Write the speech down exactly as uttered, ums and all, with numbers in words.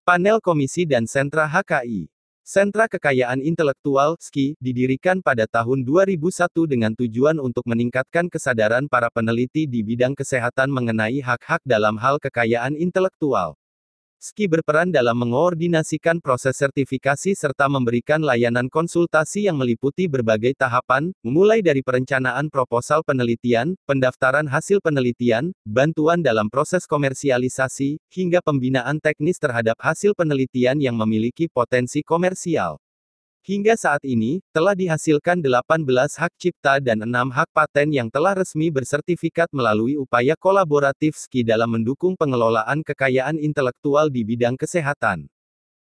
Panel Komisi dan Sentra H K I. Sentra Kekayaan Intelektual (S K I) didirikan pada tahun dua ribu satu dengan tujuan untuk meningkatkan kesadaran para peneliti di bidang kesehatan mengenai hak-hak dalam hal kekayaan intelektual. S K I berperan dalam mengoordinasikan proses sertifikasi serta memberikan layanan konsultasi yang meliputi berbagai tahapan, mulai dari perencanaan proposal penelitian, pendaftaran hasil penelitian, bantuan dalam proses komersialisasi, hingga pembinaan teknis terhadap hasil penelitian yang memiliki potensi komersial. Hingga saat ini, telah dihasilkan delapan belas hak cipta dan enam hak paten yang telah resmi bersertifikat melalui upaya kolaboratif S K I dalam mendukung pengelolaan kekayaan intelektual di bidang kesehatan.